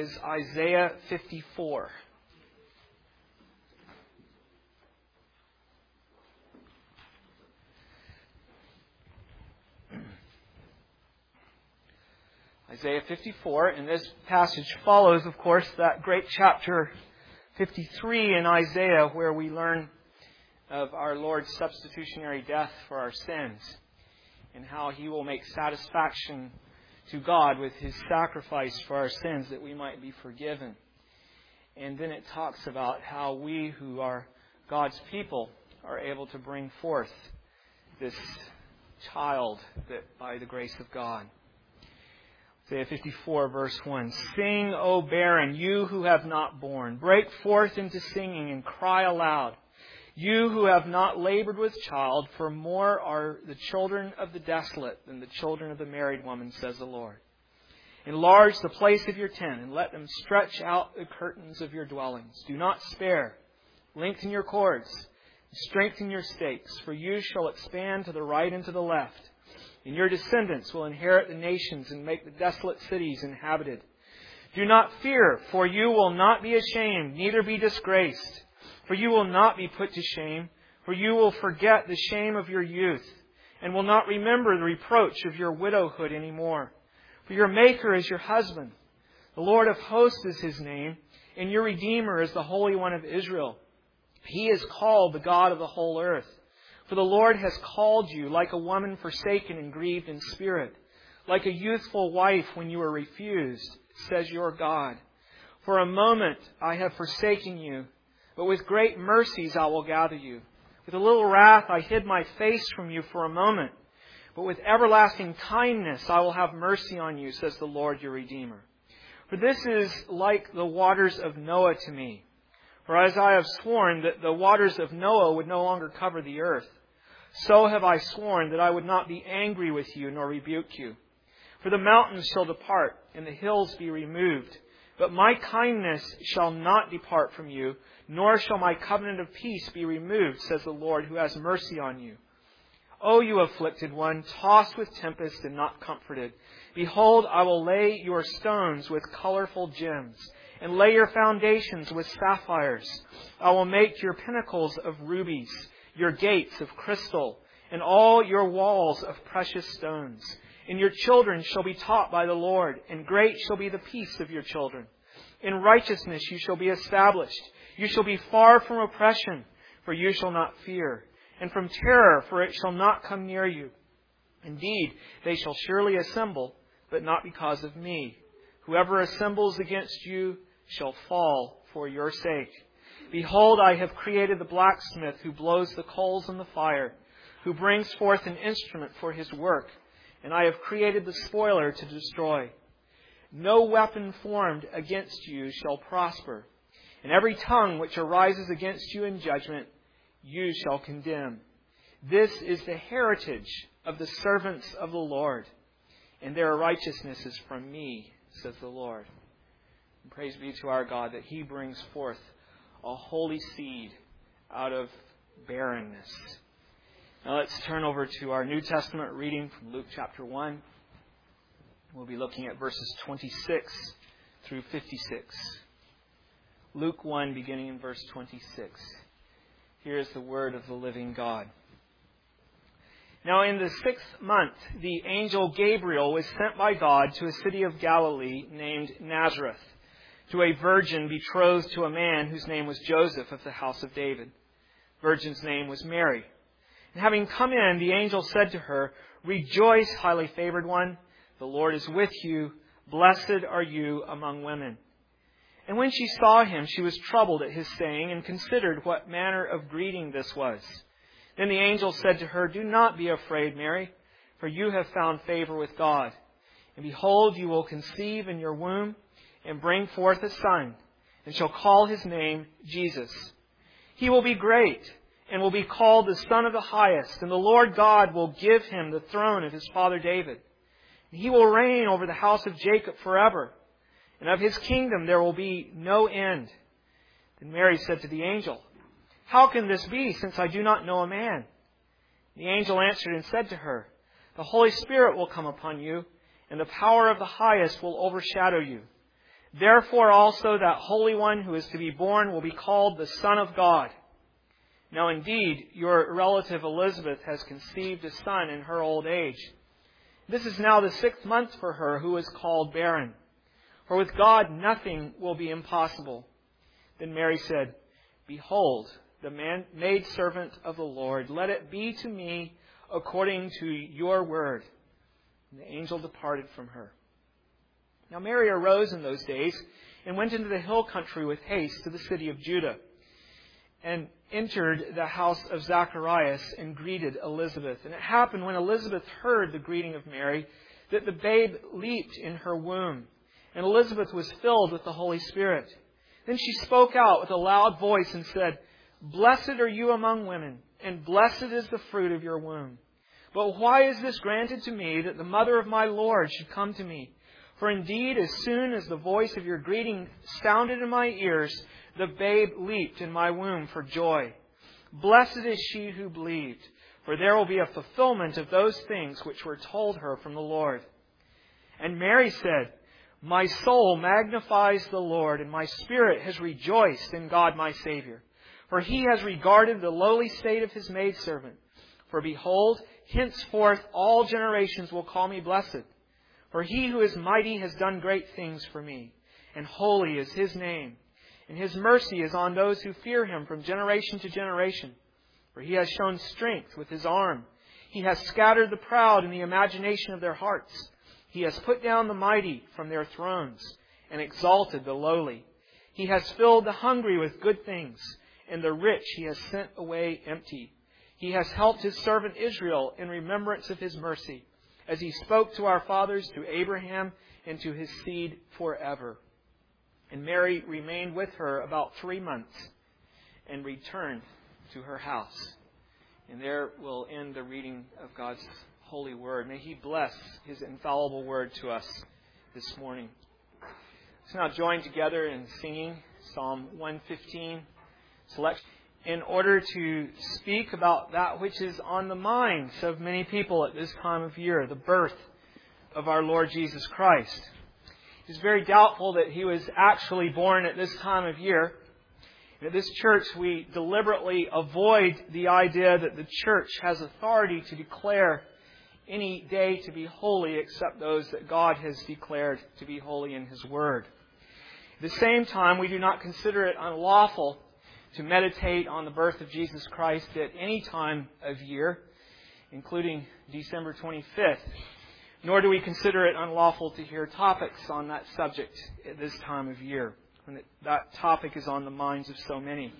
is Isaiah 54. Isaiah 54, and this passage follows, of course, that great chapter 53 in Isaiah where we learn of our Lord's substitutionary death for our sins and how He will make satisfaction to God with His sacrifice for our sins that we might be forgiven. And then it talks about how we who are God's people are able to bring forth this child that by the grace of God. Isaiah 54, verse 1. Sing, O barren, you who have not borne. Break forth into singing and cry aloud. You who have not labored with child, for more are the children of the desolate than the children of the married woman, says the Lord. Enlarge the place of your tent, and let them stretch out the curtains of your dwellings. Do not spare. Lengthen your cords, and strengthen your stakes, for you shall expand to the right and to the left. And your descendants will inherit the nations and make the desolate cities inhabited. Do not fear, for you will not be ashamed, neither be disgraced. For you will not be put to shame, for you will forget the shame of your youth, and will not remember the reproach of your widowhood any more. For your Maker is your husband. The Lord of hosts is His name, and your Redeemer is the Holy One of Israel. He is called the God of the whole earth. For the Lord has called you like a woman forsaken and grieved in spirit, like a youthful wife when you were refused, says your God. For a moment I have forsaken you, but with great mercies I will gather you. With a little wrath I hid my face from you for a moment, but with everlasting kindness I will have mercy on you, says the Lord your Redeemer. For this is like the waters of Noah to me. For as I have sworn that the waters of Noah would no longer cover the earth, so have I sworn that I would not be angry with you nor rebuke you. For the mountains shall depart and the hills be removed, but my kindness shall not depart from you, nor shall my covenant of peace be removed, says the Lord who has mercy on you. O you afflicted one, tossed with tempest and not comforted, behold, I will lay your stones with colorful gems, and lay your foundations with sapphires. I will make your pinnacles of rubies, your gates of crystal, and all your walls of precious stones. And your children shall be taught by the Lord, and great shall be the peace of your children. In righteousness you shall be established. You shall be far from oppression, for you shall not fear, and from terror, for it shall not come near you. Indeed, they shall surely assemble, but not because of me. Whoever assembles against you shall fall for your sake. Behold, I have created the blacksmith who blows the coals in the fire, who brings forth an instrument for his work, and I have created the spoiler to destroy. No weapon formed against you shall prosper, and every tongue which arises against you in judgment you shall condemn. This is the heritage of the servants of the Lord, and their righteousness is from me, says the Lord. And praise be to our God that He brings forth a holy seed out of barrenness. Now let's turn over to our New Testament reading from Luke chapter 1. We'll be looking at verses 26 through 56. Luke 1, beginning in verse 26. Here is the word of the living God. Now in the 6th month, the angel Gabriel was sent by God to a city of Galilee named Nazareth, to a virgin betrothed to a man whose name was Joseph of the house of David. The virgin's name was Mary. And having come in, the angel said to her, Rejoice, highly favored one, the Lord is with you. Blessed are you among women. And when she saw him, she was troubled at his saying, and considered what manner of greeting this was. Then the angel said to her, Do not be afraid, Mary, for you have found favor with God. And behold, you will conceive in your womb, and bring forth a son, and shall call his name Jesus. He will be great, and will be called the Son of the Highest, and the Lord God will give him the throne of his father David. And he will reign over the house of Jacob forever, and of his kingdom there will be no end. Then Mary said to the angel, How can this be, since I do not know a man? The angel answered and said to her, The Holy Spirit will come upon you, and the power of the Highest will overshadow you. Therefore also that Holy One who is to be born will be called the Son of God. Now indeed, your relative Elizabeth has conceived a son in her old age. This is now the 6th month for her who is called barren. For with God nothing will be impossible. Then Mary said, Behold, the maidservant of the Lord, let it be to me according to your word. And the angel departed from her. Now Mary arose in those days and went into the hill country with haste to the city of Judah, and entered the house of Zacharias and greeted Elizabeth. And it happened when Elizabeth heard the greeting of Mary that the babe leaped in her womb, and Elizabeth was filled with the Holy Spirit. Then she spoke out with a loud voice and said, Blessed are you among women, and blessed is the fruit of your womb. But why is this granted to me, that the mother of my Lord should come to me? For indeed, as soon as the voice of your greeting sounded in my ears, the babe leaped in my womb for joy. Blessed is she who believed, for there will be a fulfillment of those things which were told her from the Lord. And Mary said, My soul magnifies the Lord, and my spirit has rejoiced in God my Savior. For he has regarded the lowly state of his maidservant. For behold, henceforth all generations will call me blessed. For he who is mighty has done great things for me, and holy is his name. And his mercy is on those who fear him from generation to generation. For he has shown strength with his arm. He has scattered the proud in the imagination of their hearts. He has put down the mighty from their thrones and exalted the lowly. He has filled the hungry with good things, and the rich he has sent away empty. He has helped his servant Israel in remembrance of his mercy, as he spoke to our fathers, to Abraham, and to his seed forever. And Mary remained with her about 3 months and returned to her house. And there will end the reading of God's holy word. May he bless his infallible word to us this morning. Let's now join together in singing Psalm 115, selection, in order to speak about that which is on the minds of many people at this time of year, the birth of our Lord Jesus Christ. It is very doubtful that he was actually born at this time of year. And at this church, we deliberately avoid the idea that the church has authority to declare any day to be holy except those that God has declared to be holy in his word. At the same time, we do not consider it unlawful to meditate on the birth of Jesus Christ at any time of year, including December 25th. Nor do we consider it unlawful to hear topics on that subject at this time of year, when that topic is on the minds of so many.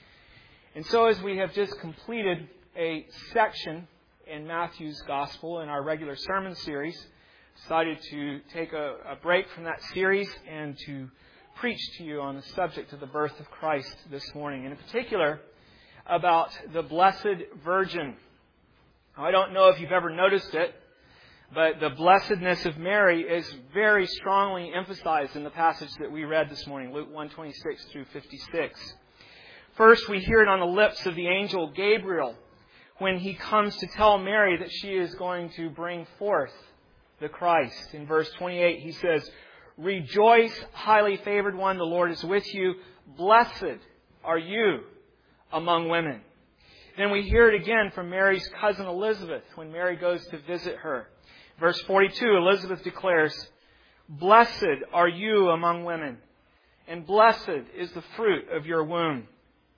And so as we have just completed a section in Matthew's Gospel in our regular sermon series, decided to take a break from that series and to preach to you on the subject of the birth of Christ this morning, and in particular about the Blessed Virgin. Now, I don't know if you've ever noticed it, but the blessedness of Mary is very strongly emphasized in the passage that we read this morning, Luke 1:26 through 56. First, we hear it on the lips of the angel Gabriel when he comes to tell Mary that she is going to bring forth the Christ. In verse 28, he says, Rejoice, highly favored one, the Lord is with you. Blessed are you among women. Then we hear it again from Mary's cousin Elizabeth when Mary goes to visit her. Verse 42, Elizabeth declares, Blessed are you among women, and blessed is the fruit of your womb.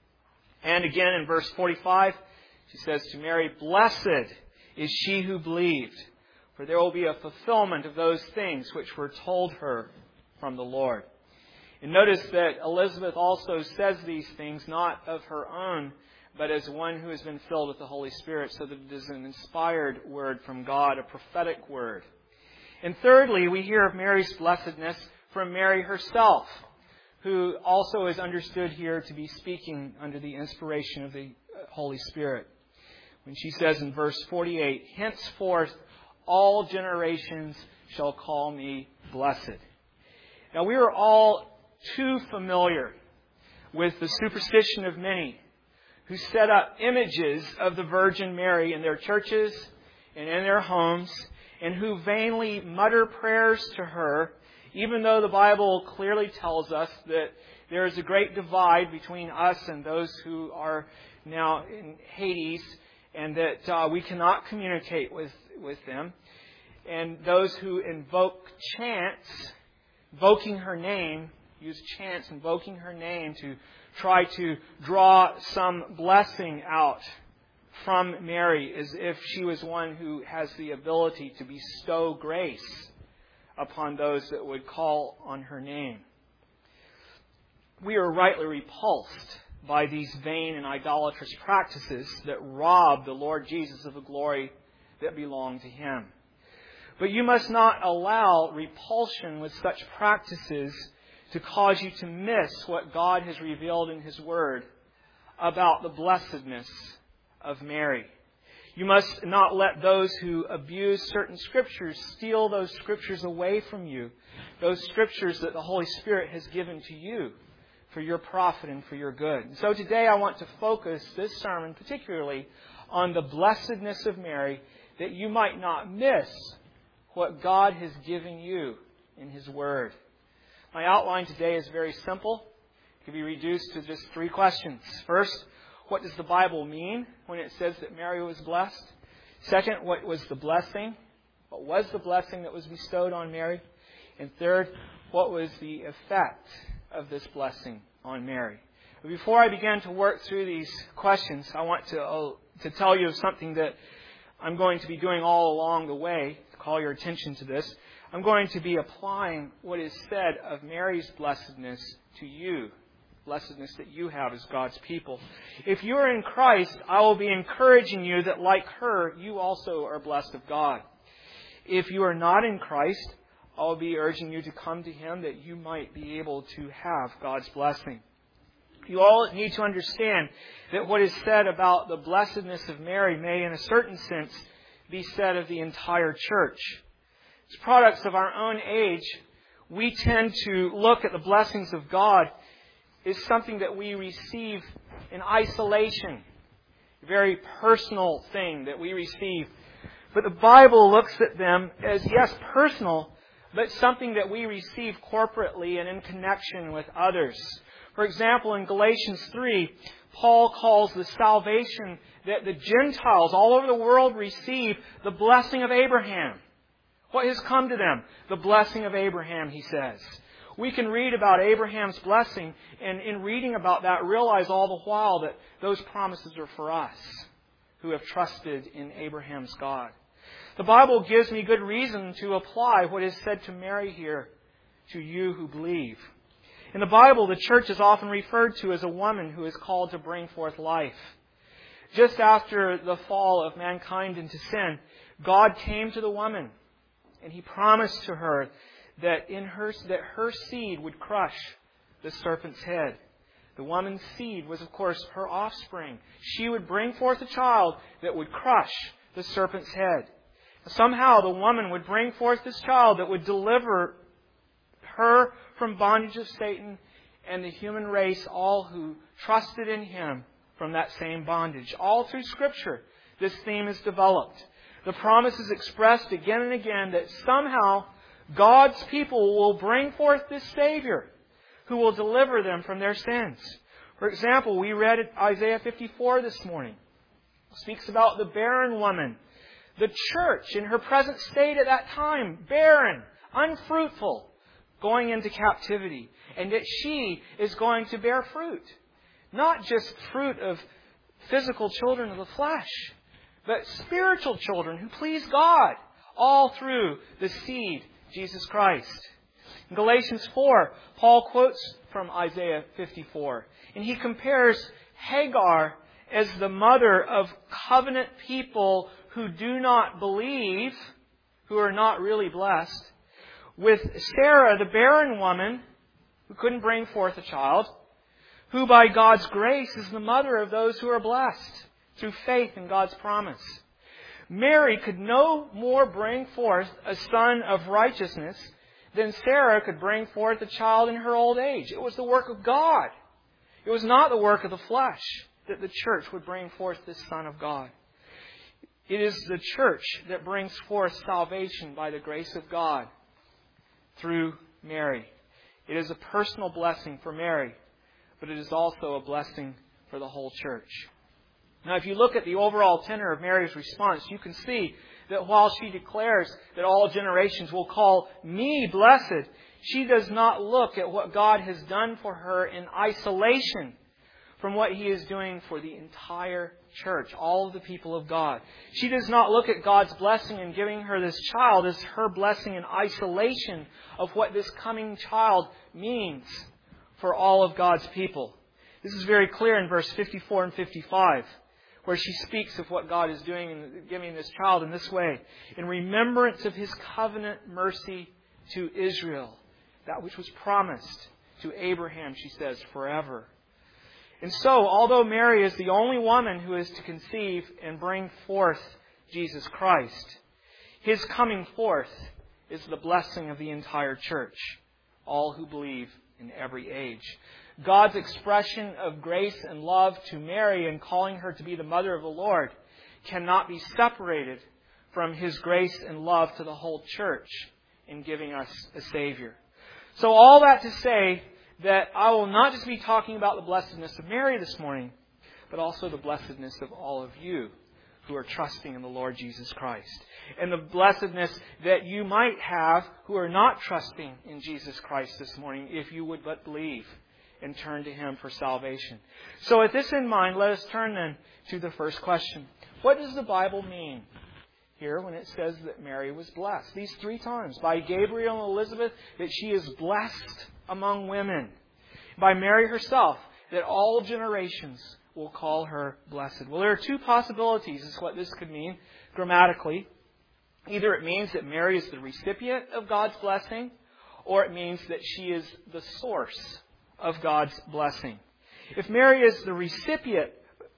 And again in verse 45, she says to Mary, Blessed is she who believed, for there will be a fulfillment of those things which were told her from the Lord. And notice that Elizabeth also says these things not of her own, but as one who has been filled with the Holy Spirit, so that it is an inspired word from God, a prophetic word. And thirdly, we hear of Mary's blessedness from Mary herself, who also is understood here to be speaking under the inspiration of the Holy Spirit. When she says in verse 48, Henceforth all generations shall call me blessed. Now we are all too familiar with the superstition of many who set up images of the Virgin Mary in their churches and in their homes, and who vainly mutter prayers to her Even though the Bible clearly tells us that there is a great divide between us and those who are now in Hades, and that we cannot communicate with them, and those who invoke chants, invoking her name, use chants, invoking her name to try to draw some blessing out from Mary, as if she was one who has the ability to bestow grace upon those that would call on her name. We are rightly repulsed by these vain and idolatrous practices that rob the Lord Jesus of the glory that belonged to Him. But you must not allow repulsion with such practices to cause you to miss what God has revealed in His Word about the blessedness of Mary. You must not let those who abuse certain Scriptures steal those Scriptures away from you, those Scriptures that the Holy Spirit has given to you for your profit and for your good. And so today I want to focus this sermon particularly on the blessedness of Mary, that you might not miss what God has given you in His Word. My outline today is very simple. It can be reduced to just 3 questions. First, what does the Bible mean when it says that Mary was blessed? Second, what was the blessing? What was the blessing that was bestowed on Mary? And third, what was the effect of this blessing on Mary? But before I begin to work through these questions, I want to tell you of something that I'm going to be doing all along the way, to call your attention to this. I'm going to be applying what is said of Mary's blessedness to you, blessedness that you have as God's people. If you are in Christ, I will be encouraging you that like her, you also are blessed of God. If you are not in Christ, I will be urging you to come to Him that you might be able to have God's blessing. You all need to understand that what is said about the blessedness of Mary may, in a certain sense, be said of the entire church. As products of our own age, we tend to look at the blessings of God as something that we receive in isolation, a very personal thing that we receive. But the Bible looks at them as, yes, personal, but something that we receive corporately and in connection with others. For example, in Galatians 3, Paul calls the salvation that the Gentiles all over the world receive the blessing of Abraham. What has come to them? The blessing of Abraham, he says. We can read about Abraham's blessing, and in reading about that, realize all the while that those promises are for us who have trusted in Abraham's God. The Bible gives me good reason to apply what is said to Mary here to you who believe. In the Bible, the church is often referred to as a woman who is called to bring forth life. Just after the fall of mankind into sin, God came to the woman, and He promised to her that her seed would crush the serpent's head. The woman's seed was, of course, her offspring. She would bring forth a child that would crush the serpent's head. Somehow the woman would bring forth this child that would deliver her from bondage of Satan and the human race, all who trusted in Him, from that same bondage. All through Scripture, this theme is developed. The promise is expressed again and again that somehow God's people will bring forth this Savior who will deliver them from their sins. For example, we read Isaiah 54 this morning. It speaks about the barren woman. The church in her present state at that time, barren, unfruitful, going into captivity. And that she is going to bear fruit. Not just fruit of physical children of the flesh, but spiritual children who please God, all through the seed, Jesus Christ. In Galatians 4, Paul quotes from Isaiah 54, and he compares Hagar as the mother of covenant people who do not believe, who are not really blessed, with Sarah, the barren woman, who couldn't bring forth a child, who by God's grace is the mother of those who are blessed through faith in God's promise. Mary could no more bring forth a son of righteousness than Sarah could bring forth a child in her old age. It was the work of God. It was not the work of the flesh that the church would bring forth this Son of God. It is the church that brings forth salvation by the grace of God through Mary. It is a personal blessing for Mary, but it is also a blessing for the whole church. Now, if you look at the overall tenor of Mary's response, you can see that while she declares that all generations will call me blessed, she does not look at what God has done for her in isolation from what He is doing for the entire church, all of the people of God. She does not look at God's blessing in giving her this child as her blessing in isolation of what this coming child means for all of God's people. This is very clear in verse 54 and 55, where she speaks of what God is doing in giving this child in this way. In remembrance of His covenant mercy to Israel, that which was promised to Abraham, she says, forever. And so, although Mary is the only woman who is to conceive and bring forth Jesus Christ, His coming forth is the blessing of the entire church, all who believe in every age. God's expression of grace and love to Mary in calling her to be the mother of the Lord cannot be separated from His grace and love to the whole church in giving us a Savior. So all that to say that I will not just be talking about the blessedness of Mary this morning, but also the blessedness of all of you who are trusting in the Lord Jesus Christ. And the blessedness that you might have who are not trusting in Jesus Christ this morning, if you would but believe and turn to Him for salvation. So with this in mind, let us turn then to the first question. What does the Bible mean here when it says that Mary was blessed? These 3 times. By Gabriel and Elizabeth, that she is blessed among women. By Mary herself, that all generations will call her blessed. Well, there are 2 possibilities as to what this could mean grammatically. Either it means that Mary is the recipient of God's blessing, or it means that she is the source of God's blessing. If Mary is the recipient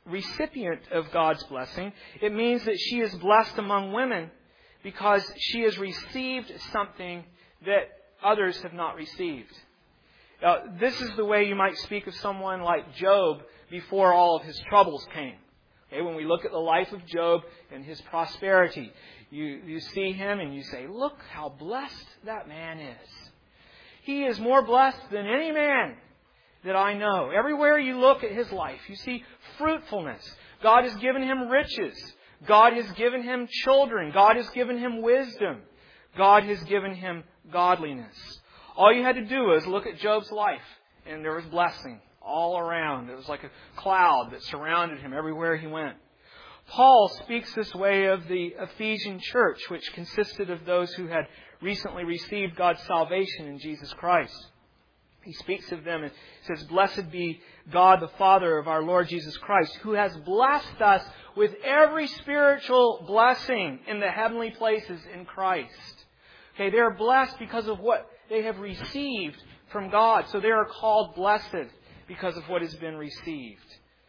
of God's blessing, it means that she is blessed among women because she has received something that others have not received. Now, this is the way you might speak of someone like Job before all of his troubles came. Okay, when we look at the life of Job and his prosperity, you see him and you say, look how blessed that man is. He is more blessed than any man that I know. Everywhere you look at his life, you see fruitfulness. God has given him riches. God has given him children. God has given him wisdom. God has given him godliness. All you had to do was look at Job's life, and there was blessing all around. It was like a cloud that surrounded him everywhere he went. Paul speaks this way of the Ephesian church, which consisted of those who had recently received God's salvation in Jesus Christ. He speaks of them and says, "Blessed be God the Father of our Lord Jesus Christ, who has blessed us with every spiritual blessing in the heavenly places in Christ." Okay, they are blessed because of what they have received from God. So they are called blessed because of what has been received.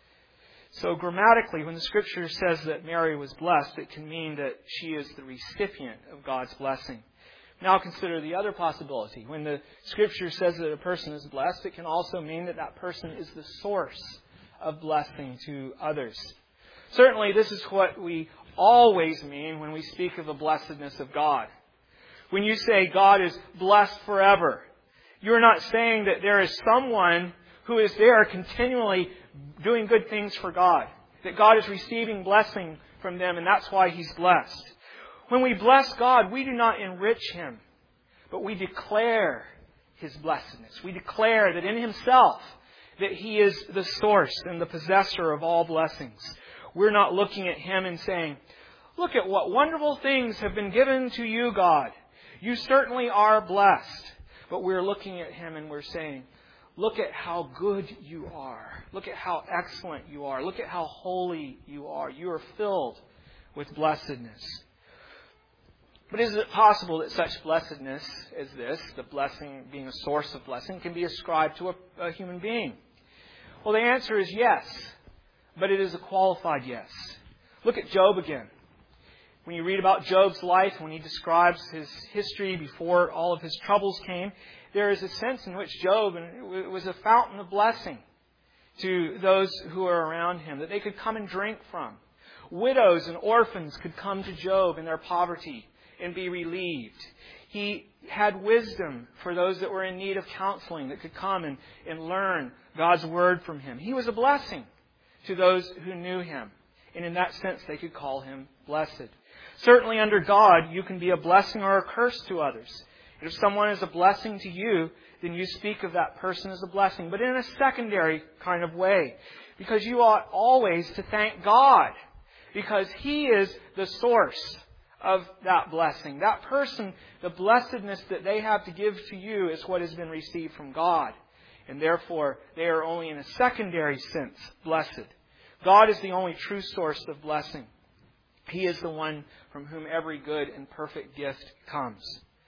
So grammatically, when the Scripture says that Mary was blessed, it can mean that she is the recipient of God's blessing. Now consider the other possibility. When the Scripture says that a person is blessed, it can also mean that that person is the source of blessing to others. Certainly, this is what we always mean when we speak of the blessedness of God. When you say God is blessed forever, you're not saying that there is someone who is there continually doing good things for God. That God is receiving blessing from them, and that's why He's blessed. When we bless God, we do not enrich Him, but we declare His blessedness. We declare that in Himself, that He is the source and the possessor of all blessings. We're not looking at Him and saying, "Look at what wonderful things have been given to you, God. You certainly are blessed." But we're looking at Him and we're saying, "Look at how good you are. Look at how excellent you are. Look at how holy you are. You are filled with blessedness." But is it possible that such blessedness as this, the blessing being a source of blessing, can be ascribed to a human being? Well, the answer is yes, but it is a qualified yes. Look at Job again. When you read about Job's life, when he describes his history before all of his troubles came, there is a sense in which Job was a fountain of blessing to those who are around him, that they could come and drink from. Widows and orphans could come to Job in their poverty and be relieved. He had wisdom for those that were in need of counseling, that could come and learn God's Word from Him. He was a blessing to those who knew Him. And in that sense, they could call Him blessed. Certainly under God, you can be a blessing or a curse to others. If someone is a blessing to you, then you speak of that person as a blessing, but in a secondary kind of way. Because you ought always to thank God, because He is the source of that blessing. That person, the blessedness that they have to give to you is what has been received from God. And therefore, they are only in a secondary sense blessed. God is the only true source of blessing. He is the one from whom every good and perfect gift comes.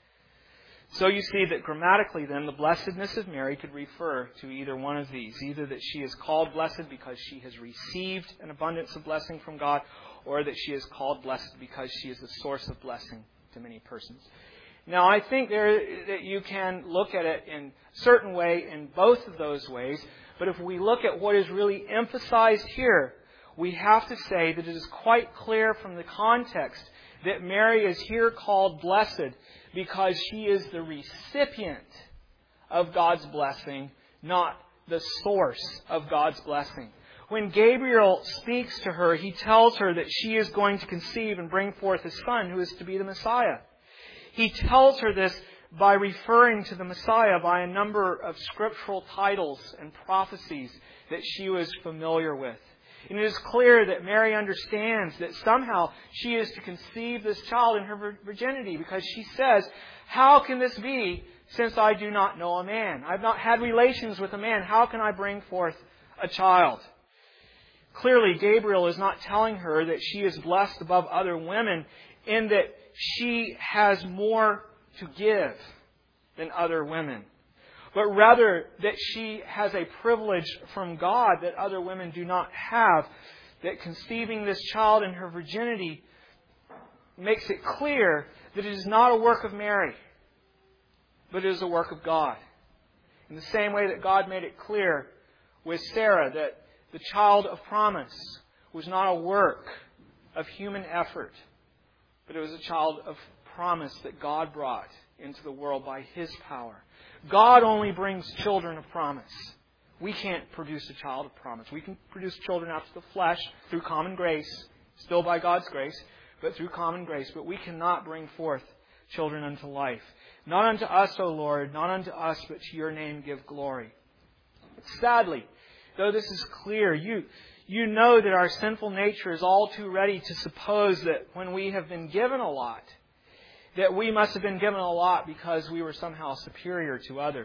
So you see that grammatically then, the blessedness of Mary could refer to either one of these. Either that she is called blessed because she has received an abundance of blessing from God, or that she is called blessed because she is the source of blessing to many persons. Now I think that you can look at it in a certain way in both of those ways, but if we look at what is really emphasized here, we have to say that it is quite clear from the context that Mary is here called blessed because she is the recipient of God's blessing, not the source of God's blessing. When Gabriel speaks to her, he tells her that she is going to conceive and bring forth a son who is to be the Messiah. He tells her this by referring to the Messiah by a number of scriptural titles and prophecies that she was familiar with. And it is clear that Mary understands that somehow she is to conceive this child in her virginity, because she says, "How can this be since I do not know a man? I've not had relations with a man. How can I bring forth a child?" Clearly, Gabriel is not telling her that she is blessed above other women in that she has more to give than other women, but rather that she has a privilege from God that other women do not have, that conceiving this child in her virginity makes it clear that it is not a work of Mary, but it is a work of God. In the same way that God made it clear with Sarah that the child of promise was not a work of human effort, but it was a child of promise that God brought into the world by His power. God only brings children of promise. We can't produce a child of promise. We can produce children after the flesh through common grace, still by God's grace, but through common grace. But we cannot bring forth children unto life. Not unto us, O Lord, not unto us, but to Your name give glory. Sadly, though this is clear, you know that our sinful nature is all too ready to suppose that when we have been given a lot, that we must have been given a lot because we were somehow superior to others.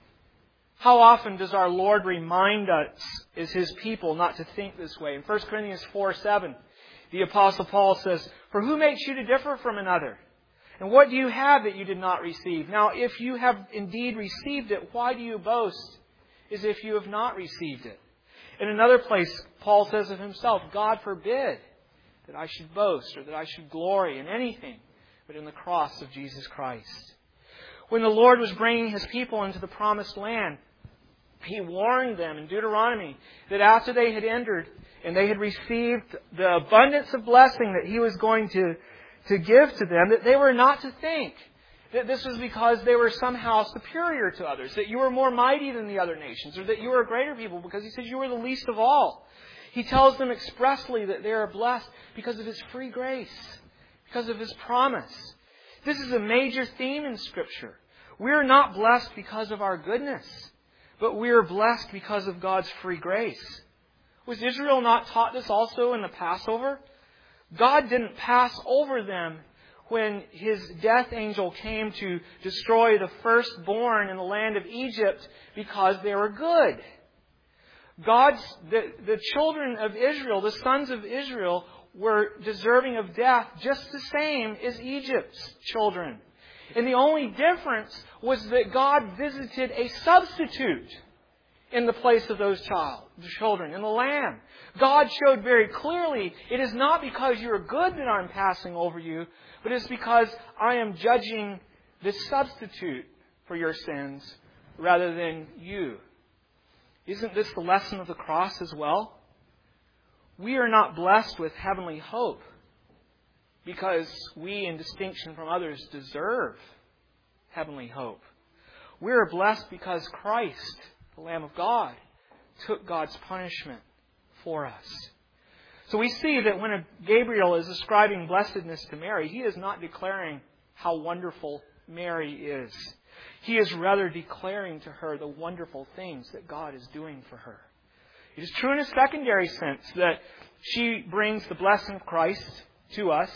How often does our Lord remind us as His people not to think this way? In 1 Corinthians 4:7, the Apostle Paul says, "For who makes you to differ from another? And what do you have that you did not receive? Now, if you have indeed received it, why do you boast as if you have not received it?" In another place, Paul says of himself, "God forbid that I should boast or that I should glory in anything but in the cross of Jesus Christ." When the Lord was bringing His people into the promised land, He warned them in Deuteronomy that after they had entered and they had received the abundance of blessing that He was going to give to them, that they were not to think that this was because they were somehow superior to others, that you were more mighty than the other nations, or that you were a greater people, because He says you were the least of all. He tells them expressly that they are blessed because of His free grace, because of His promise. This is a major theme in Scripture. We are not blessed because of our goodness, but we are blessed because of God's free grace. Was Israel not taught this also in the Passover? God didn't pass over them when His death angel came to destroy the firstborn in the land of Egypt because they were good. The children of Israel, the sons of Israel, were deserving of death just the same as Egypt's children. And the only difference was that God visited a substitute in the place of those children, in the Lamb. God showed very clearly, it is not because you are good that I am passing over you, but it's because I am judging the substitute for your sins rather than you. Isn't this the lesson of the cross as well? We are not blessed with heavenly hope because we, in distinction from others, deserve heavenly hope. We are blessed because Christ, the Lamb of God, took God's punishment for us. So we see that when Gabriel is ascribing blessedness to Mary, he is not declaring how wonderful Mary is. He is rather declaring to her the wonderful things that God is doing for her. It is true in a secondary sense that she brings the blessing of Christ to us,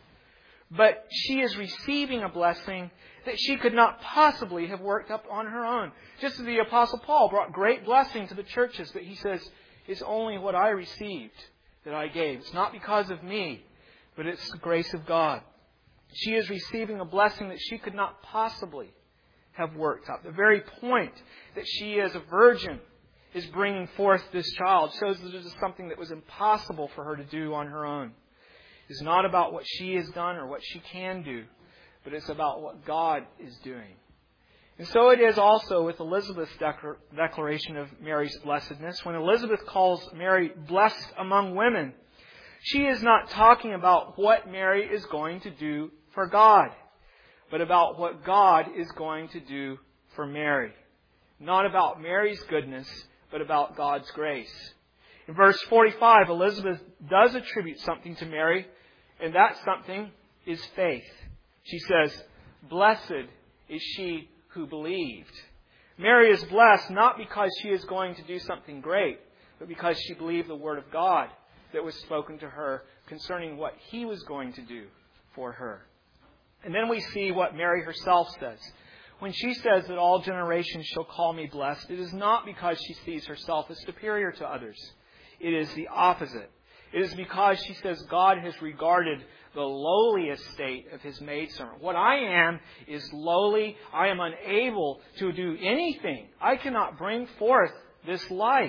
but she is receiving a blessing that she could not possibly have worked up on her own. Just as the Apostle Paul brought great blessing to the churches, but he says, it's only what I received that I gave. It's not because of me, but it's the grace of God. She is receiving a blessing that she could not possibly have worked up. The very point that she is a virgin is bringing forth this child shows that it is something that was impossible for her to do on her own. It's not about what she has done or what she can do, but it's about what God is doing. And so it is also with Elizabeth's declaration of Mary's blessedness. When Elizabeth calls Mary blessed among women, she is not talking about what Mary is going to do for God, but about what God is going to do for Mary. Not about Mary's goodness, but about God's grace. In verse 45, Elizabeth does attribute something to Mary, and that something is faith. She says, "Blessed is she who believed." Mary is blessed not because she is going to do something great, but because she believed the word of God that was spoken to her concerning what He was going to do for her. And then we see what Mary herself says. When she says that all generations shall call me blessed, it is not because she sees herself as superior to others. It is the opposite. It is because she says God has regarded the lowly estate of His maidservant. What I am is lowly. I am unable to do anything. I cannot bring forth this life.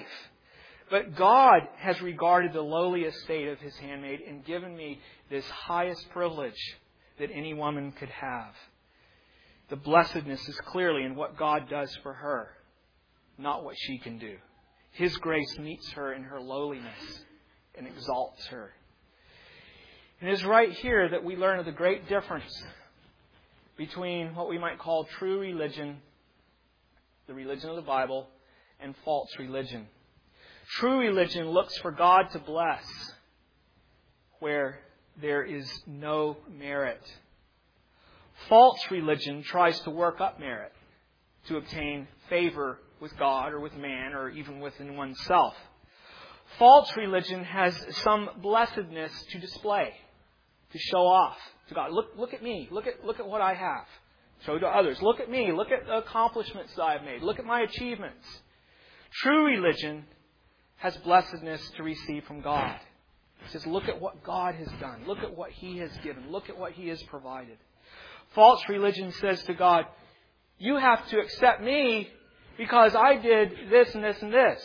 But God has regarded the lowly estate of His handmaid and given me this highest privilege that any woman could have. The blessedness is clearly in what God does for her, not what she can do. His grace meets her in her lowliness and exalts her. And it is right here that we learn of the great difference between what we might call true religion, the religion of the Bible, and false religion. True religion looks for God to bless where there is no merit. False religion tries to work up merit to obtain favor with God or with man or even within oneself. False religion has some blessedness to display, to show off to God. Look at me. Look at what I have. Show to others. Look at me. Look at the accomplishments that I've made. Look at my achievements. True religion has blessedness to receive from God. It says, look at what God has done. Look at what He has given. Look at what He has provided. False religion says to God, you have to accept me because I did this and this and this.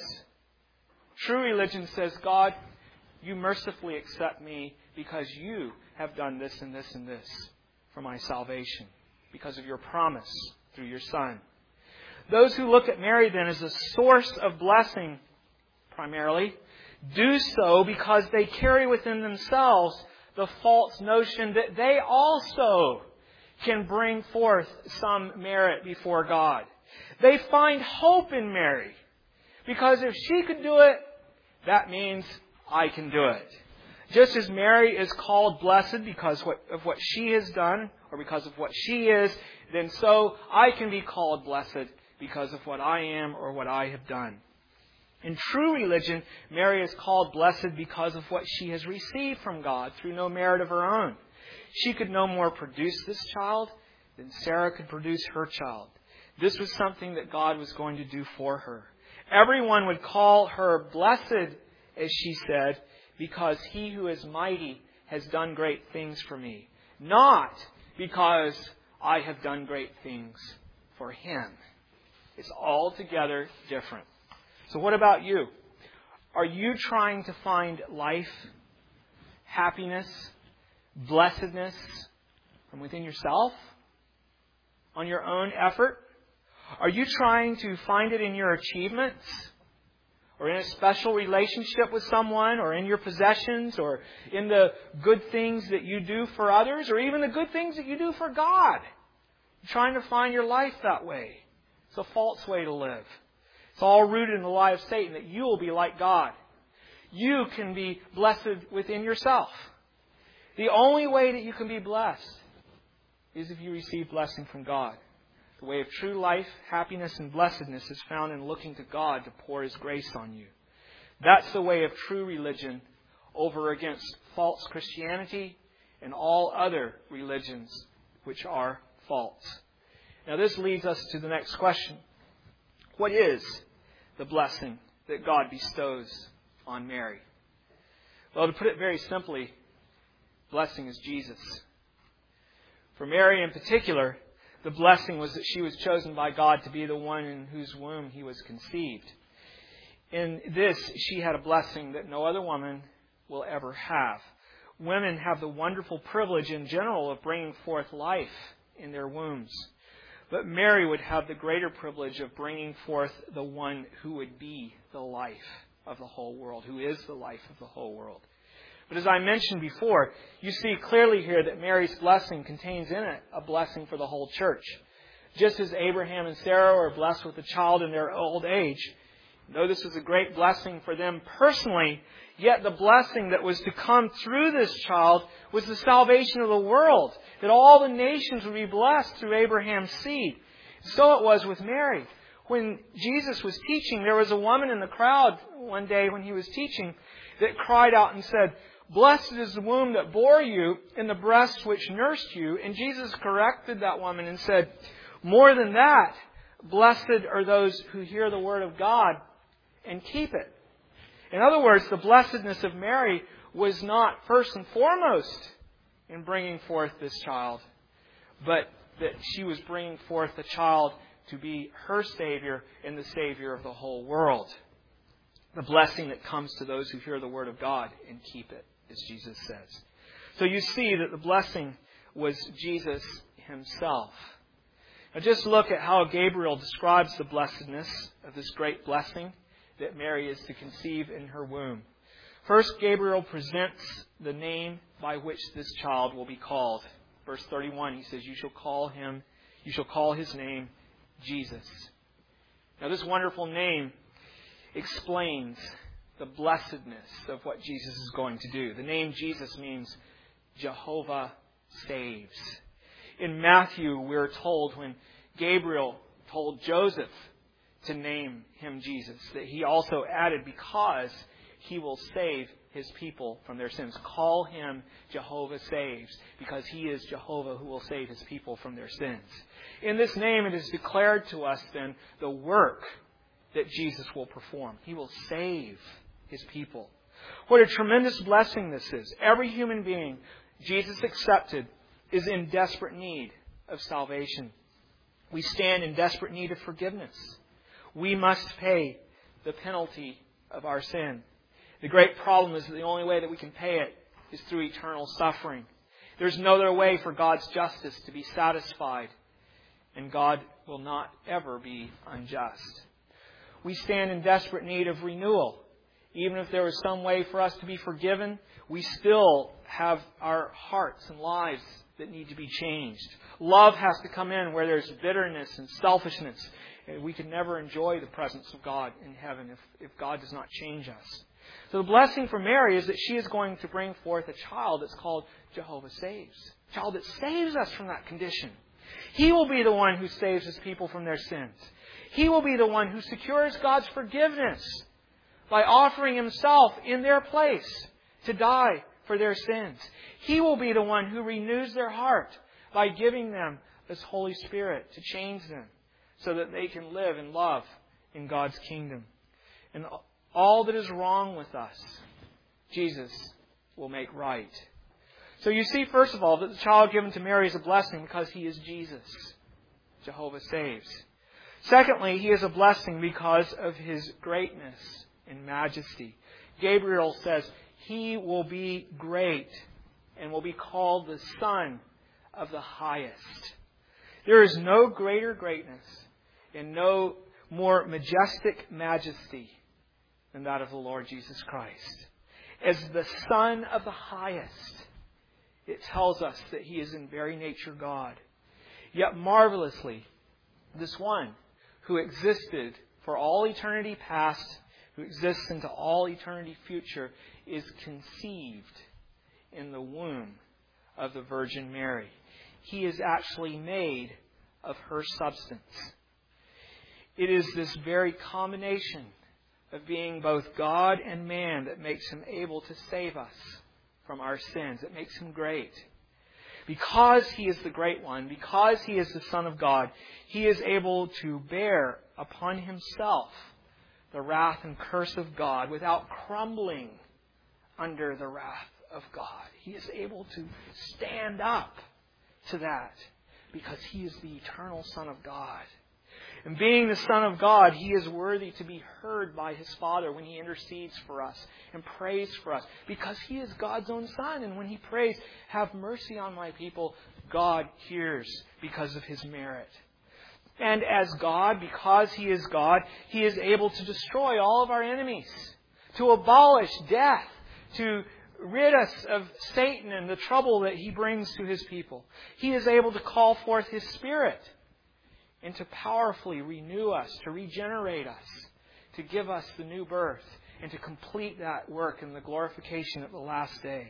True religion says, God, you mercifully accept me because you have done this and this and this for my salvation, because of your promise through your Son. Those who look at Mary then as a source of blessing, primarily, do so because they carry within themselves the false notion that they also can bring forth some merit before God. They find hope in Mary because if she could do it, that means I can do it. Just as Mary is called blessed because of what she has done or because of what she is, then so I can be called blessed because of what I am or what I have done. In true religion, Mary is called blessed because of what she has received from God through no merit of her own. She could no more produce this child than Sarah could produce her child. This was something that God was going to do for her. Everyone would call her blessed, as she said, because He who is mighty has done great things for me. Not because I have done great things for Him. It's altogether different. So what about you? Are you trying to find life, happiness, blessedness from within yourself? On your own effort? Are you trying to find it in your achievements? Or in a special relationship with someone? Or in your possessions? Or in the good things that you do for others? Or even the good things that you do for God? You're trying to find your life that way. It's a false way to live. It's all rooted in the lie of Satan that you will be like God. You can be blessed within yourself. The only way that you can be blessed is if you receive blessing from God. The way of true life, happiness, and blessedness is found in looking to God to pour His grace on you. That's the way of true religion over against false Christianity and all other religions which are false. Now this leads us to the next question. What is the blessing that God bestows on Mary? Well, to put it very simply, blessing is Jesus. For Mary in particular, the blessing was that she was chosen by God to be the one in whose womb He was conceived. In this, she had a blessing that no other woman will ever have. Women have the wonderful privilege in general of bringing forth life in their wombs. But Mary would have the greater privilege of bringing forth the one who would be the life of the whole world, who is the life of the whole world. But as I mentioned before, you see clearly here that Mary's blessing contains in it a blessing for the whole church. Just as Abraham and Sarah were blessed with a child in their old age, though this was a great blessing for them personally, yet the blessing that was to come through this child was the salvation of the world, that all the nations would be blessed through Abraham's seed. So it was with Mary. When Jesus was teaching, there was a woman in the crowd one day when He was teaching that cried out and said, "Blessed is the womb that bore you and the breasts which nursed you." And Jesus corrected that woman and said, "More than that, blessed are those who hear the word of God and keep it." In other words, the blessedness of Mary was not first and foremost in bringing forth this child, but that she was bringing forth the child to be her Savior and the Savior of the whole world. The blessing that comes to those who hear the word of God and keep it, as Jesus says. So you see that the blessing was Jesus Himself. Now just look at how Gabriel describes the blessedness of this great blessing that Mary is to conceive in her womb. First, Gabriel presents the name by which this child will be called. Verse 31, he says, you shall call His name Jesus. Now this wonderful name explains the blessedness of what Jesus is going to do. The name Jesus means Jehovah saves. In Matthew, we're told when Gabriel told Joseph to name him Jesus, that he also added, because He will save His people from their sins. Call Him Jehovah saves, because He is Jehovah who will save His people from their sins. In this name, it is declared to us then the work that Jesus will perform. He will save His people. What a tremendous blessing this is. Every human being, Jesus accepted, is in desperate need of salvation. We stand in desperate need of forgiveness. We must pay the penalty of our sin. The great problem is that the only way that we can pay it is through eternal suffering. There's no other way for God's justice to be satisfied, and God will not ever be unjust. We stand in desperate need of renewal. Even if there was some way for us to be forgiven, we still have our hearts and lives that need to be changed. Love has to come in where there's bitterness and selfishness. And we can never enjoy the presence of God in heaven if God does not change us. So the blessing for Mary is that she is going to bring forth a child that's called Jehovah Saves. A child that saves us from that condition. He will be the one who saves His people from their sins. He will be the one who secures God's forgiveness by offering Himself in their place to die for their sins. He will be the one who renews their heart by giving them His Holy Spirit to change them so that they can live and love in God's kingdom. And all that is wrong with us, Jesus will make right. So you see, first of all, that the child given to Mary is a blessing because He is Jesus. Jehovah saves. Secondly, He is a blessing because of His greatness and majesty. Gabriel says, He will be great and will be called the Son of the Highest. There is no greater greatness and no more majestic majesty than that of the Lord Jesus Christ. As the Son of the Highest, it tells us that He is in very nature God. Yet marvelously, this one who existed for all eternity past, who exists into all eternity future, is conceived in the womb of the Virgin Mary. He is actually made of her substance. It is this very combination of being both God and man that makes Him able to save us from our sins. It makes Him great. Because He is the Great One, because He is the Son of God, He is able to bear upon Himself the wrath and curse of God without crumbling under the wrath of God. He is able to stand up to that because He is the eternal Son of God. And being the Son of God, He is worthy to be heard by His Father when He intercedes for us and prays for us. Because He is God's own Son. And when He prays, have mercy on my people, God hears because of His merit. And as God, because He is God, He is able to destroy all of our enemies, to abolish death, to rid us of Satan and the trouble that he brings to His people. He is able to call forth His Spirit and to powerfully renew us, to regenerate us, to give us the new birth, and to complete that work in the glorification at the last day.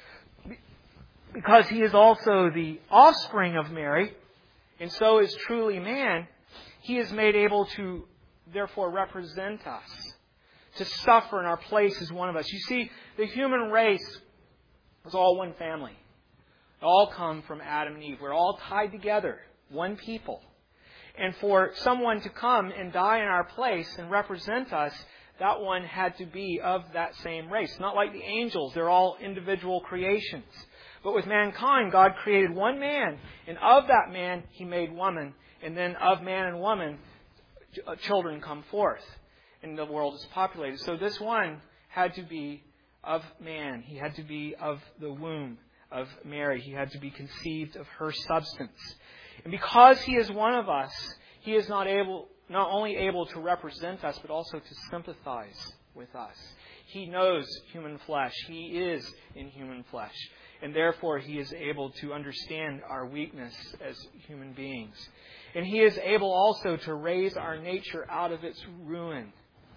Because He is also the offspring of Mary, and so is truly man, He is made able to therefore represent us, to suffer in our place as one of us. You see, the human race is all one family. They all come from Adam and Eve. We're all tied together, one people. And for someone to come and die in our place and represent us, that one had to be of that same race. Not like the angels, they're all individual creations. But with mankind, God created one man, and of that man He made woman, and then of man and woman, children come forth, and the world is populated. So this one had to be of man. He had to be of the womb of Mary. He had to be conceived of her substance. And because He is one of us, He is not only able to represent us, but also to sympathize with us. He knows human flesh. He is in human flesh. And therefore, He is able to understand our weakness as human beings. And He is able also to raise our nature out of its ruin.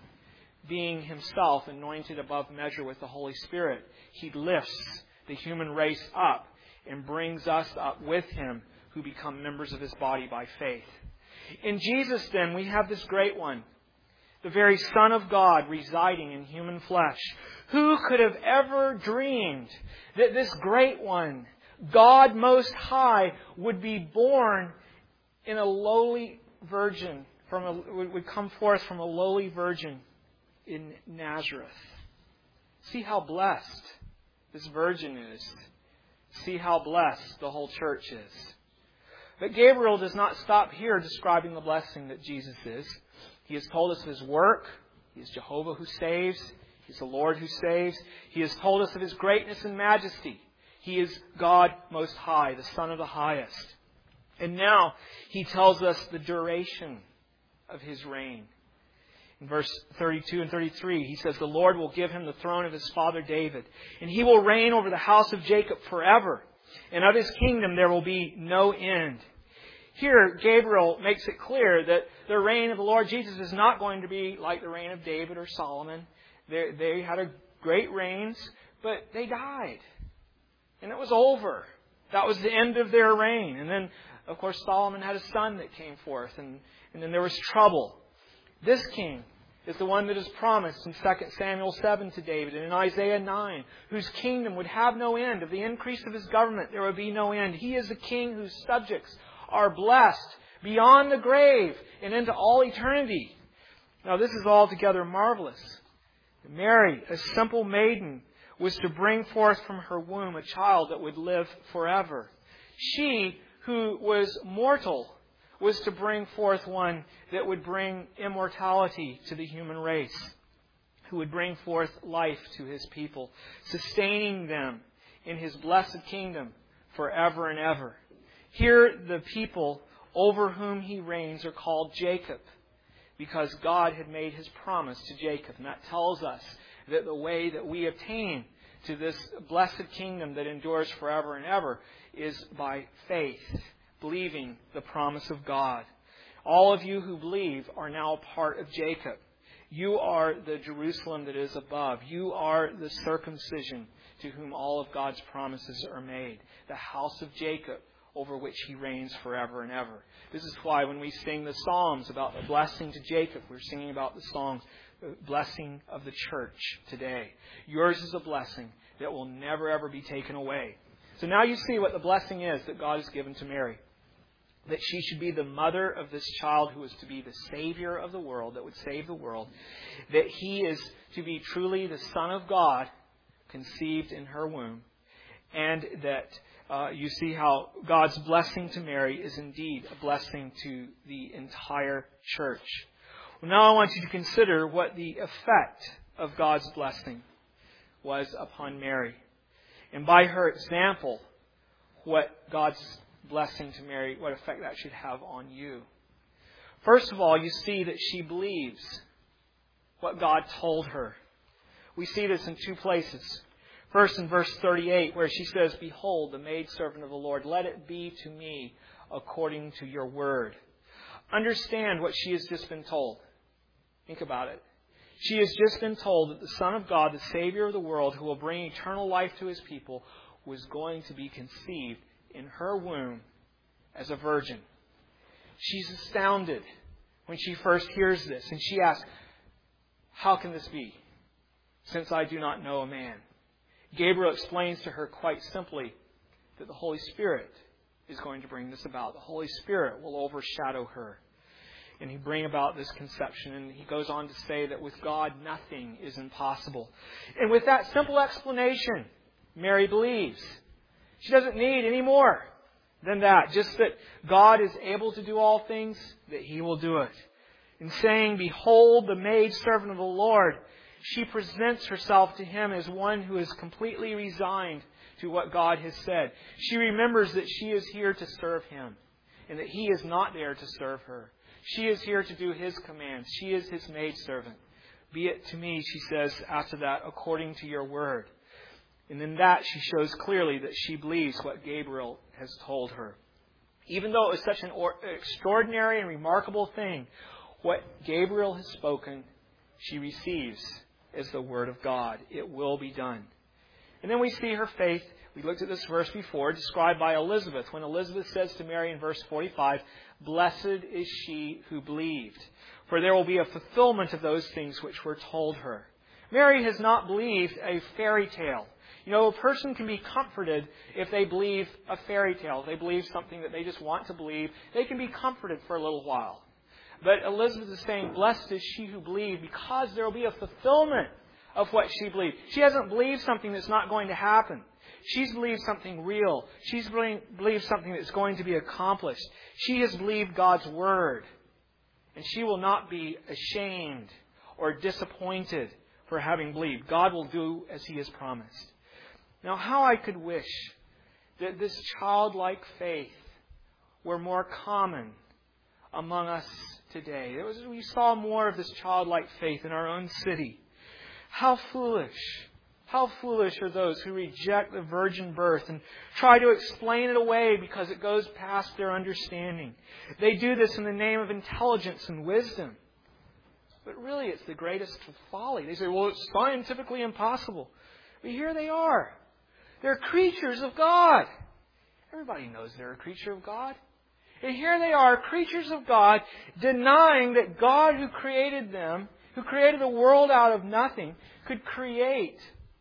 Being Himself anointed above measure with the Holy Spirit, He lifts the human race up and brings us up with Him, who become members of His body by faith. In Jesus, then, we have this great one, the very Son of God residing in human flesh. Who could have ever dreamed that this great one, God Most High, would be born in a lowly virgin, would come forth from a lowly virgin in Nazareth? See how blessed this virgin is. See how blessed the whole church is. But Gabriel does not stop here describing the blessing that Jesus is. He has told us of His work. He is Jehovah who saves. He is the Lord who saves. He has told us of His greatness and majesty. He is God Most High, the Son of the Highest. And now He tells us the duration of His reign. In verse 32 and 33, He says, "The Lord will give Him the throne of His father David, and He will reign over the house of Jacob forever, and of His kingdom there will be no end." Here, Gabriel makes it clear that the reign of the Lord Jesus is not going to be like the reign of David or Solomon. They had a great reigns, but they died. And it was over. That was the end of their reign. And then, of course, Solomon had a son that came forth, and then there was trouble. This king is the one that is promised in 2 Samuel 7 to David and in Isaiah 9, whose kingdom would have no end. Of the increase of His government there would be no end. He is the king whose subjects are blessed beyond the grave and into all eternity. Now, this is altogether marvelous. Mary, a simple maiden, was to bring forth from her womb a child that would live forever. She, who was mortal, was to bring forth one that would bring immortality to the human race, who would bring forth life to His people, sustaining them in His blessed kingdom forever and ever. Here, the people over whom He reigns are called Jacob, because God had made His promise to Jacob. And that tells us that the way that we attain to this blessed kingdom that endures forever and ever is by faith, believing the promise of God. All of you who believe are now part of Jacob. You are the Jerusalem that is above. You are the circumcision to whom all of God's promises are made. The house of Jacob over which He reigns forever and ever. This is why when we sing the Psalms about the blessing to Jacob, we're singing about the songs, the blessing of the church today. Yours is a blessing that will never ever be taken away. So now you see what the blessing is that God has given to Mary. That she should be the mother of this child who is to be the Savior of the world, that would save the world. That He is to be truly the Son of God, conceived in her womb. And that you see how God's blessing to Mary is indeed a blessing to the entire church. Well, now I want you to consider what the effect of God's blessing was upon Mary. And by her example, what God's blessing to Mary, what effect that should have on you. First of all, you see that she believes what God told her. We see this in two places. First in verse 38, where she says, "Behold, the maidservant of the Lord, let it be to me according to your word." Understand what she has just been told. Think about it. She has just been told that the Son of God, the Savior of the world, who will bring eternal life to His people, was going to be conceived in her womb as a virgin. She's astounded when she first hears this. And she asks, "How can this be, since I do not know a man?" Gabriel explains to her quite simply that the Holy Spirit is going to bring this about. The Holy Spirit will overshadow her. And He bring about this conception. And he goes on to say that with God, nothing is impossible. And with that simple explanation, Mary believes. She doesn't need any more than that. Just that God is able to do all things, that He will do it. In saying, "Behold, the maidservant of the Lord," she presents herself to Him as one who is completely resigned to what God has said. She remembers that she is here to serve Him and that He is not there to serve her. She is here to do His commands. She is His maidservant. "Be it to me," she says after that, "according to your word." And in that she shows clearly that she believes what Gabriel has told her. Even though it was such an extraordinary and remarkable thing, what Gabriel has spoken, she receives as the word of God. It will be done. And then we see her faith. We looked at this verse before, described by Elizabeth. When Elizabeth says to Mary in verse 45, "Blessed is she who believed, for there will be a fulfillment of those things which were told her." Mary has not believed a fairy tale. You know, a person can be comforted if they believe a fairy tale. If they believe something that they just want to believe, they can be comforted for a little while. But Elizabeth is saying, "Blessed is she who believed," because there will be a fulfillment of what she believed. She hasn't believed something that's not going to happen. She's believed something real. She's believed something that's going to be accomplished. She has believed God's word. And she will not be ashamed or disappointed for having believed. God will do as He has promised. Now, how I could wish that this childlike faith were more common among us today. We saw more of this childlike faith in our own city. How foolish. How foolish are those who reject the virgin birth and try to explain it away because it goes past their understanding. They do this in the name of intelligence and wisdom. But really, it's the greatest of folly. They say, "Well, it's scientifically impossible." But here they are. They're creatures of God. Everybody knows they're a creature of God. And here they are, creatures of God, denying that God who created them, who created the world out of nothing, could create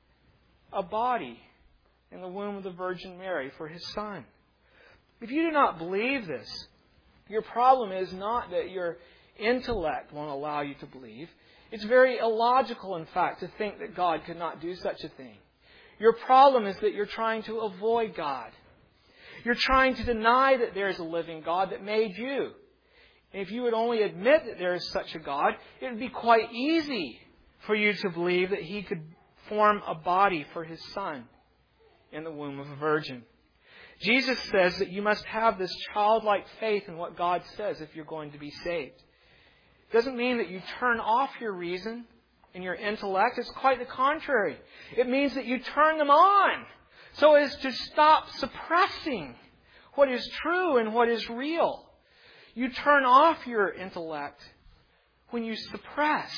a body in the womb of the Virgin Mary for His Son. If you do not believe this, your problem is not that your intellect won't allow you to believe. It's very illogical, in fact, to think that God could not do such a thing. Your problem is that you're trying to avoid God. You're trying to deny that there is a living God that made you. And if you would only admit that there is such a God, it would be quite easy for you to believe that He could form a body for His Son in the womb of a virgin. Jesus says that you must have this childlike faith in what God says if you're going to be saved. It doesn't mean that you turn off your reason and your intellect. It's quite the contrary. It means that you turn them on so as to stop suppressing what is true and what is real. You turn off your intellect when you suppress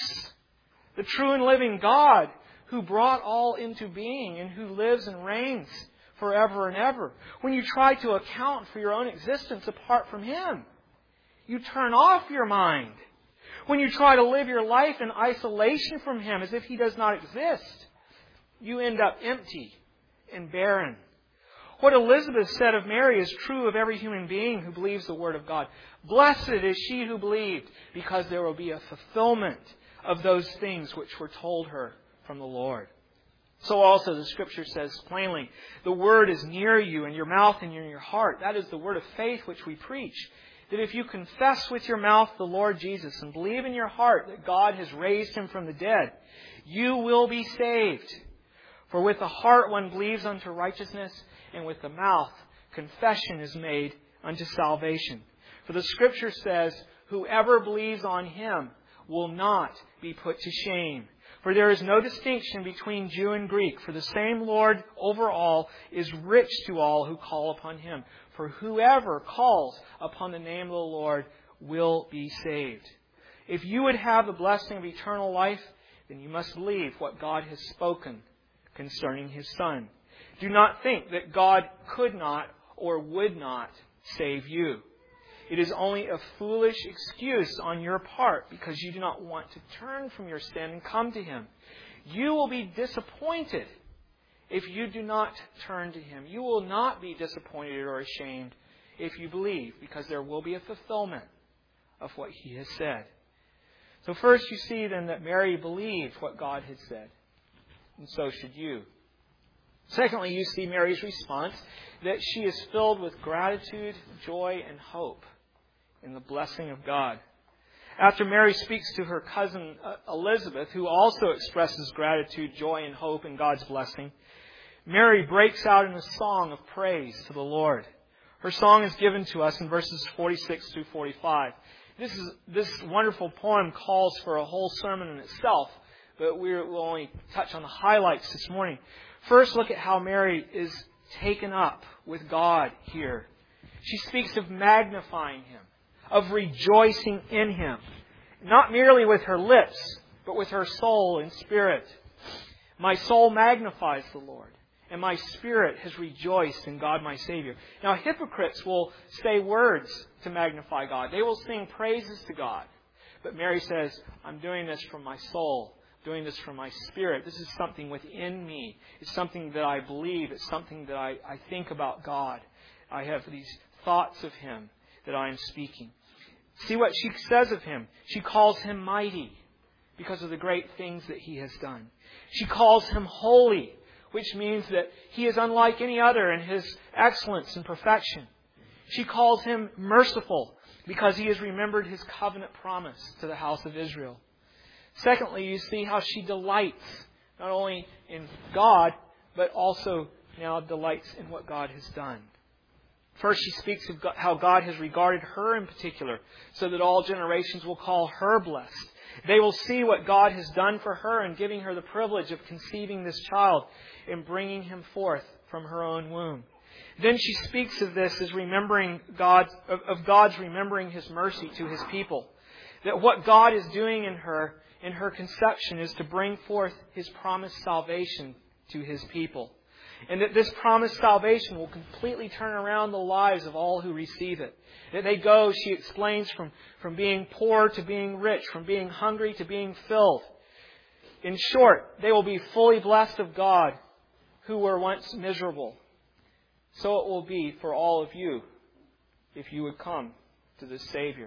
the true and living God who brought all into being and who lives and reigns forever and ever. When you try to account for your own existence apart from Him, you turn off your mind. When you try to live your life in isolation from Him as if He does not exist, you end up empty and barren. What Elizabeth said of Mary is true of every human being who believes the Word of God. Blessed is she who believed, because there will be a fulfillment of those things which were told her from the Lord. So also the Scripture says plainly, the Word is near you, in your mouth and in your heart. That is the word of faith which we preach. That if you confess with your mouth the Lord Jesus and believe in your heart that God has raised Him from the dead, you will be saved. For with the heart one believes unto righteousness, and with the mouth confession is made unto salvation. For the Scripture says, whoever believes on Him will not be put to shame. For there is no distinction between Jew and Greek, for the same Lord over all is rich to all who call upon Him. For whoever calls upon the name of the Lord will be saved. If you would have the blessing of eternal life, then you must believe what God has spoken concerning His Son. Do not think that God could not or would not save you. It is only a foolish excuse on your part because you do not want to turn from your sin and come to Him. You will be disappointed if you do not turn to Him. You will not be disappointed or ashamed if you believe, because there will be a fulfillment of what He has said. So first you see then that Mary believed what God had said, and so should you. Secondly, you see Mary's response, that she is filled with gratitude, joy, and hope in the blessing of God. After Mary speaks to her cousin Elizabeth, who also expresses gratitude, joy, and hope in God's blessing, Mary breaks out in a song of praise to the Lord. Her song is given to us in verses 46 through 45. This wonderful poem calls for a whole sermon in itself, but we'll only touch on the highlights this morning. First, look at how Mary is taken up with God here. She speaks of magnifying Him, of rejoicing in Him, not merely with her lips, but with her soul and spirit. My soul magnifies the Lord, and my spirit has rejoiced in God my Savior. Now, hypocrites will say words to magnify God. They will sing praises to God. But Mary says, I'm doing this from my soul, doing this from my spirit. This is something within me. It's something that I believe. It's something that I think about God. I have these thoughts of Him that I am speaking. See what she says of Him. She calls Him mighty because of the great things that He has done. She calls Him holy, which means that He is unlike any other in His excellence and perfection. She calls Him merciful because He has remembered His covenant promise to the house of Israel. Secondly, you see how she delights not only in God, but also now delights in what God has done. First, she speaks of how God has regarded her in particular, so that all generations will call her blessed. They will see what God has done for her in giving her the privilege of conceiving this child and bringing him forth from her own womb. Then she speaks of this as remembering God's remembering His mercy to His people. That what God is doing in her conception is to bring forth His promised salvation to His people. And that this promised salvation will completely turn around the lives of all who receive it. That they go, she explains, from being poor to being rich, from being hungry to being filled. In short, they will be fully blessed of God who were once miserable. So it will be for all of you if you would come to the Savior.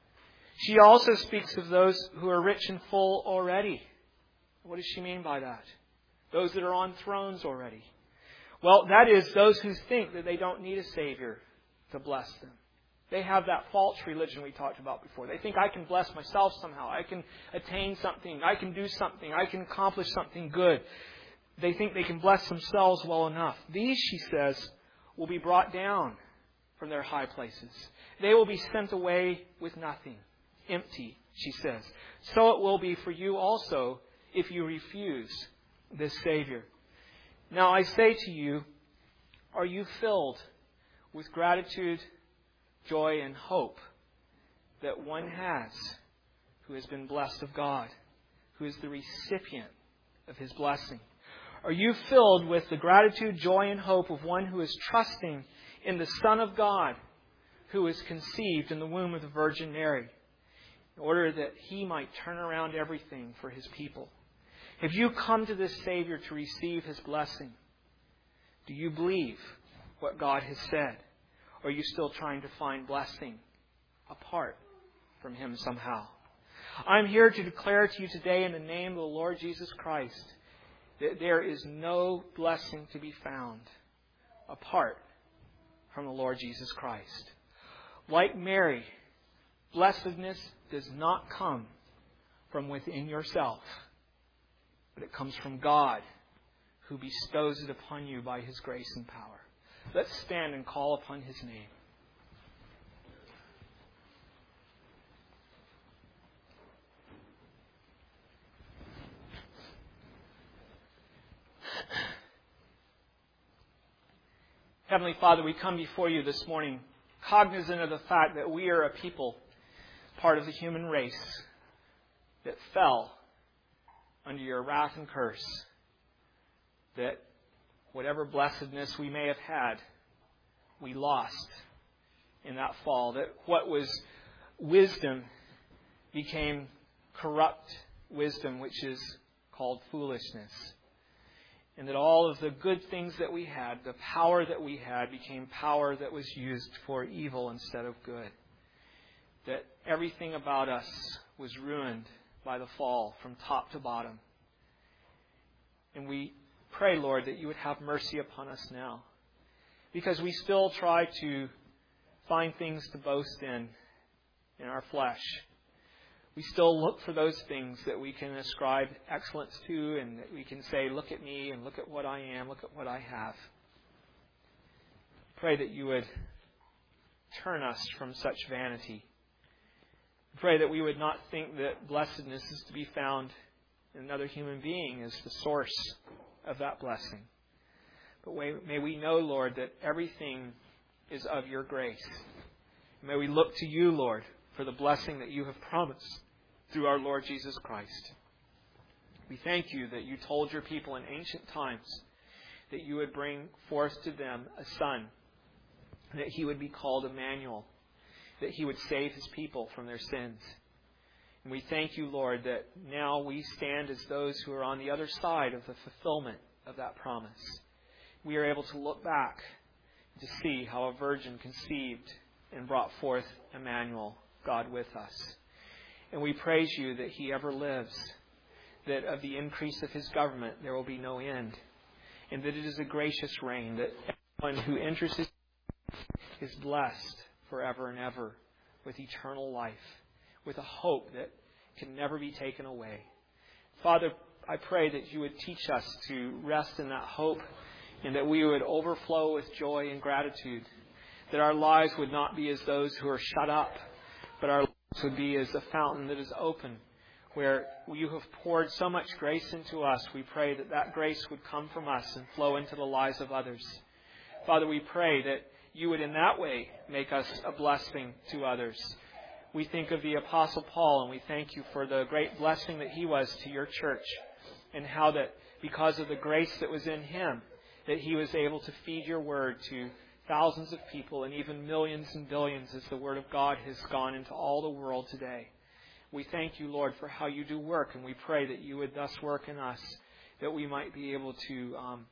She also speaks of those who are rich and full already. What does she mean by that? Those that are on thrones already. Well, that is those who think that they don't need a Savior to bless them. They have that false religion we talked about before. They think I can bless myself somehow. I can attain something. I can do something. I can accomplish something good. They think they can bless themselves well enough. These, she says, will be brought down from their high places. They will be sent away with nothing. Empty, she says. So it will be for you also if you refuse this Savior. Now I say to you, are you filled with gratitude, joy, and hope that one has who has been blessed of God, who is the recipient of His blessing? Are you filled with the gratitude, joy, and hope of one who is trusting in the Son of God, who was conceived in the womb of the Virgin Mary, in order that He might turn around everything for His people? Have you come to this Savior to receive His blessing? Do you believe what God has said? Or are you still trying to find blessing apart from Him somehow? I'm here to declare to you today in the name of the Lord Jesus Christ that there is no blessing to be found apart from the Lord Jesus Christ. Like Mary, blessedness does not come from within yourself, but it comes from God, who bestows it upon you by His grace and power. Let's stand and call upon His name. Heavenly Father, we come before you this morning cognizant of the fact that we are a people, part of the human race, that fell under your wrath and curse. That whatever blessedness we may have had, we lost in that fall. That what was wisdom became corrupt wisdom, which is called foolishness. And that all of the good things that we had, the power that we had, became power that was used for evil instead of good. That everything about us was ruined by the fall from top to bottom. And we pray, Lord, that you would have mercy upon us now. Because we still try to find things to boast in our flesh. We still look for those things that we can ascribe excellence to, and that we can say, look at me and look at what I am, look at what I have. Pray that you would turn us from such vanity. Pray that we would not think that blessedness is to be found in another human being as the source of that blessing. But may we know, Lord, that everything is of your grace. May we look to you, Lord, for the blessing that you have promised through our Lord Jesus Christ. We thank you that you told your people in ancient times that you would bring forth to them a son, that he would be called Emmanuel, that he would save his people from their sins. And we thank you, Lord, that now we stand as those who are on the other side of the fulfillment of that promise. We are able to look back to see how a virgin conceived and brought forth Emmanuel, God with us. And we praise you that he ever lives, that of the increase of his government there will be no end, and that it is a gracious reign, that everyone who enters his is blessed forever and ever with eternal life, with a hope that can never be taken away. Father, I pray that you would teach us to rest in that hope, and that we would overflow with joy and gratitude, that our lives would not be as those who are shut up, but our lives would be as a fountain that is open, where you have poured so much grace into us. We pray that that grace would come from us and flow into the lives of others. Father, we pray that you would in that way make us a blessing to others. We think of the Apostle Paul, and we thank you for the great blessing that he was to your church, and how that because of the grace that was in him, that he was able to feed your word to thousands of people, and even millions and billions as the word of God has gone into all the world today. We thank you, Lord, for how you do work, and we pray that you would thus work in us, that we might be able to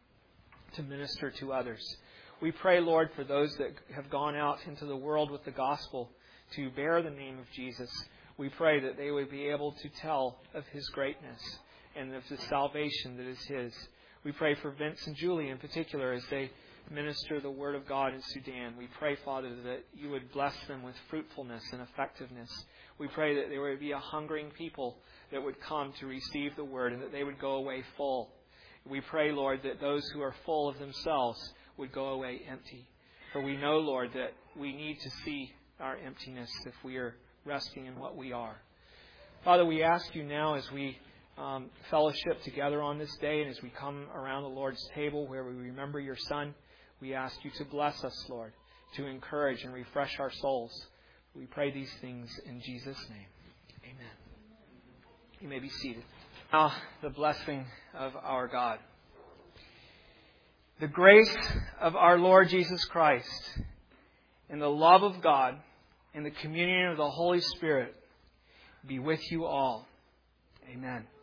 minister to others. We pray, Lord, for those that have gone out into the world with the gospel to bear the name of Jesus. We pray that they would be able to tell of his greatness and of the salvation that is his. We pray for Vince and Julie in particular as they minister the word of God in Sudan. We pray, Father, that you would bless them with fruitfulness and effectiveness. We pray that there would be a hungering people that would come to receive the word, and that they would go away full. We pray, Lord, that those who are full of themselves would go away empty. For we know, Lord, that we need to see our emptiness if we are resting in what we are. Father, we ask you now as we fellowship together on this day, and as we come around the Lord's table where we remember your Son, we ask you to bless us, Lord. to encourage and refresh our souls. We pray these things in Jesus' name. Amen. You may be seated. Now, the blessing of our God. The grace of our Lord Jesus Christ and the love of God and the communion of the Holy Spirit be with you all. Amen.